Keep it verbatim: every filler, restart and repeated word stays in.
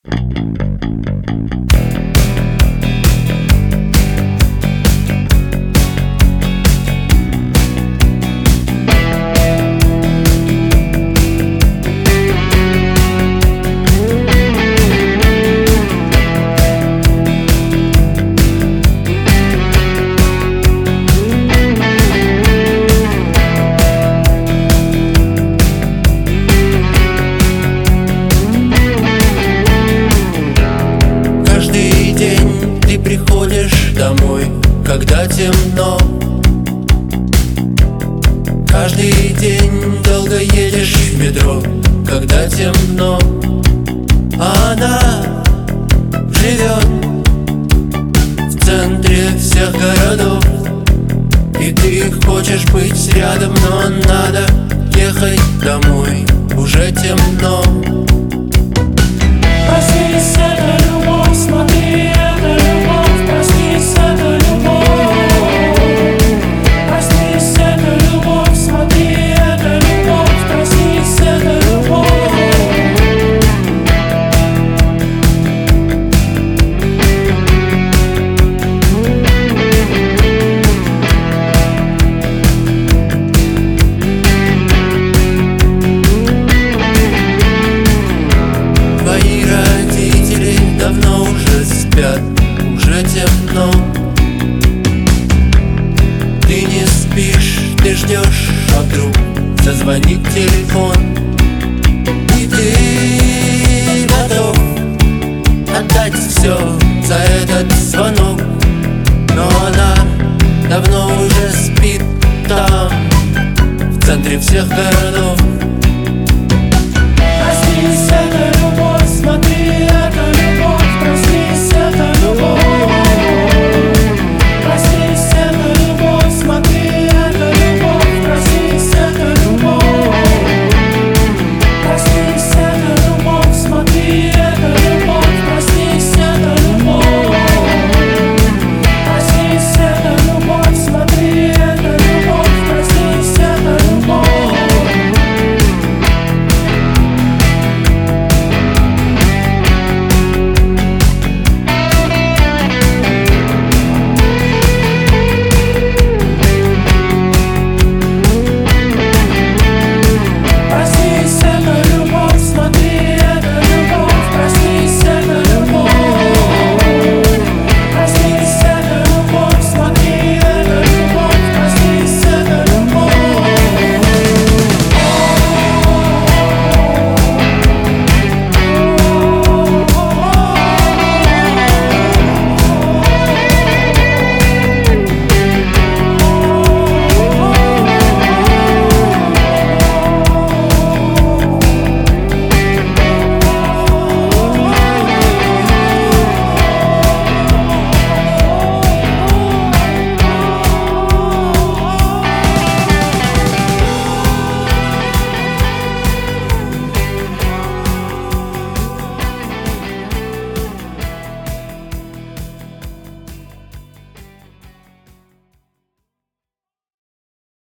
Приходишь домой, когда темно. Каждый день долго едешь в метро, когда темно. А она живет в центре всех городов, и ты хочешь быть рядом, но надо ехать домой, уже темно. Проснись, это любовь, смотри, это любовь. Проснись, это любовь. Проснись, это любовь, смотри, это любовь. Проснись, это любовь. Твои родители давно уже спят, уже темно. Ты не спишь, ты ждешь, а вдруг зазвонит телефон, и ты готов отдать все за этот звонок. Но она давно уже спит там, в центре всех городов.